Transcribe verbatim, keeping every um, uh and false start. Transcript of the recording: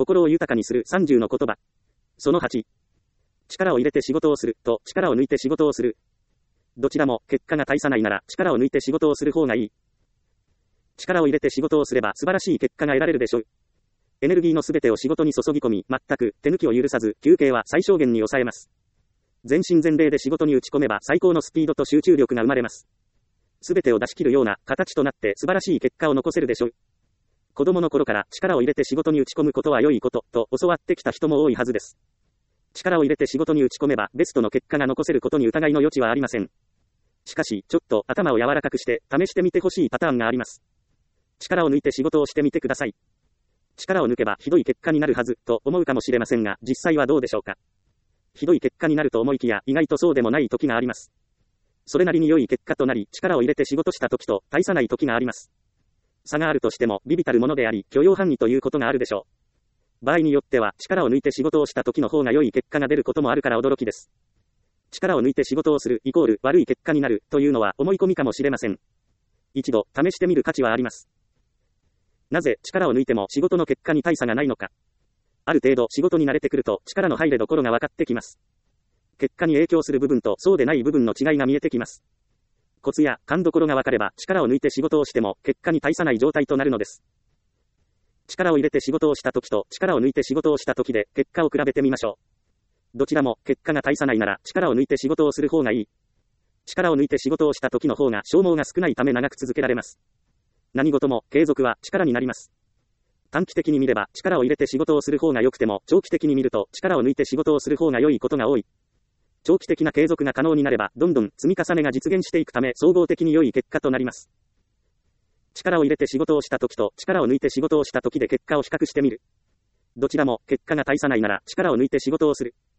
心を豊かにするさんじゅうの言葉。そのはち。力を入れて仕事をすると力を抜いて仕事をする。どちらも結果が大差ないなら力を抜いて仕事をする方がいい。力を入れて仕事をすれば素晴らしい結果が得られるでしょう。エネルギーのすべてを仕事に注ぎ込み、全く手抜きを許さず、休憩は最小限に抑えます。全身全霊で仕事に打ち込めば最高のスピードと集中力が生まれます。すべてを出し切るような形となって素晴らしい結果を残せるでしょう。子供の頃から力を入れて仕事に打ち込むことは良いことと教わってきた人も多いはずです。力を入れて仕事に打ち込めばベストの結果が残せることに疑いの余地はありません。しかし、ちょっと頭を柔らかくして試してみてほしいパターンがあります。力を抜いて仕事をしてみてください。力を抜けばひどい結果になるはずと思うかもしれませんが、実際はどうでしょうか。ひどい結果になると思いきや意外とそうでもない時があります。それなりに良い結果となり、力を入れて仕事した時と大差ない時があります。差があるとしても、微々たるものであり、許容範囲ということがあるでしょう。場合によっては、力を抜いて仕事をした時の方が良い結果が出ることもあるから驚きです。力を抜いて仕事をするイコール悪い結果になるというのは思い込みかもしれません。一度試してみる価値はあります。なぜ力を抜いても仕事の結果に大差がないのか。ある程度仕事に慣れてくると力の入れどころが分かってきます。結果に影響する部分とそうでない部分の違いが見えてきます。コツや勘どころが分かれば力を抜いて仕事をしても結果に大差ない状態となるのです。力を入れて仕事をした時と力を抜いて仕事をした時で結果を比べてみましょう。どちらも結果が大差ないなら力を抜いて仕事をする方がいい。力を抜いて仕事をした時の方が消耗が少ないため長く続けられます。何事も継続は力になります。短期的に見れば力を入れて仕事をする方が良くても長期的に見ると力を抜いて仕事をする方が良いことが多い。長期的な継続が可能になればどんどん積み重ねが実現していくため総合的に良い結果となります。力を入れて仕事をした時と力を抜いて仕事をした時で結果を比較してみる。どちらも結果が大差ないなら力を抜いて仕事をする。